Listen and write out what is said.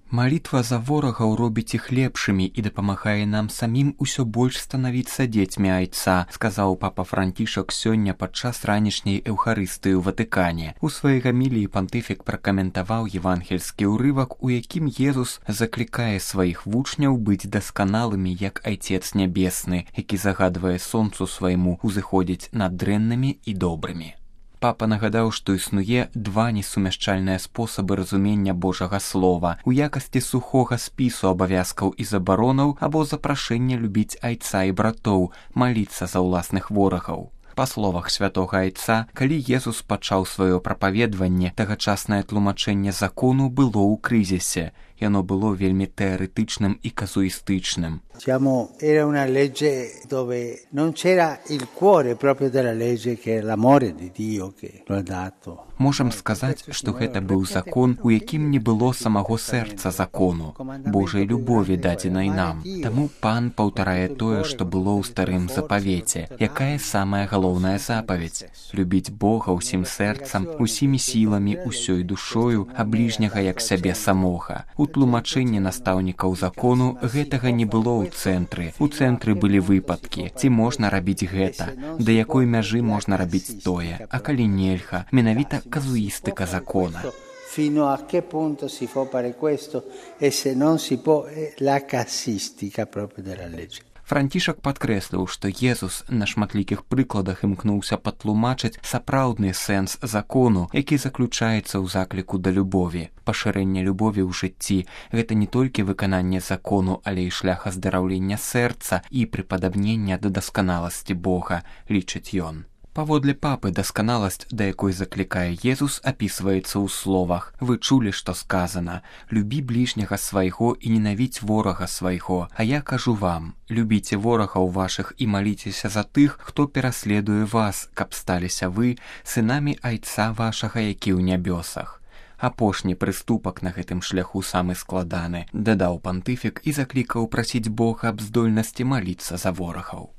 Малітва за ворагаў робіць іх лепшымі і дапамагае нам самім усё больш станавіцца дзецьмі айца, сказаў папа Францішак сёння падчас ранішняй эўхарыстыі ў Ватыкане. У сваёй гаміліі пантыфік пракаментаваў евангельскі ўрывак, у якім Езус заклікае сваіх вучняў быць дасканалымі, як Айцец Нябесны, які загадвае сонцу свайму узыходзіць над дрэннымі і добрымі. Папа нагадаў, што існуе два несумяшчальныя спосабы разумення Божага слова у якасці сухога спісу абавязкаў і забаронаў або запрашэння любіць айца і братоў, маліцца за ўласных ворагаў. Па словах святога айца, калі Езус пачаў сваё прапаведванне, тагачаснае тлумачэнне закону было ў крызісе. Яно было вельмі тэарэтычным і казуістычным. Era una legge dove non c'era il cuore proprio della legge, che è l'amore di Dio che lo ha dato. Можам сказаць, што гэта быў закон, у якім не было самого сэрца закону, Божай любові дадзенай нам. Таму Пан паўтарае тое, што было ў старым запавеце. Якая самая галоўная запаведь? Любіць Бога ўсім сэрцам, усімі сіламі, усёй душою, а бліжняга як сябе самога. У тлумачэнні настаўнікаў закону гэтага не было ў цэнтры. У цэнтры былі выпадкі, ці можна рабіць гэта, да якой мяжы можна рабіць тое, а калі нельга, менавіта казуістыка закона. Fino a che punto si può fare questo e se non si può, la casistica proprio della legge. Францішак падкрэсліў, што Езус на шматлікіх прыкладах імкнуўся патлумачыць сапраўдны сэнс закону, які заключаецца ў закліку да любові. Пашырэнне любові ў жыцці – гэта не толькі выкананне закону, але і шлях аздараўлення сэрца і прыпадабнення да дасканаласці Бога, лічыць ён. Паводле папы, дасканаласць, да якой заклікае Езус, апісваецца ў словах: «Вы чулі, што сказана: любі бліжняга свайго і ненавідзь ворага свайго. А я кажу вам, любіце ворагаў вашых і маліцеся за тых, хто пераследуе вас, каб сталіся вы сынамі айца вашага, які ў нябёсах». Апошні прыступак на гэтым шляху самы складаны, дадаў пантыфік і заклікаў прасіць Бога аб здольнасці маліцца за ворагаў.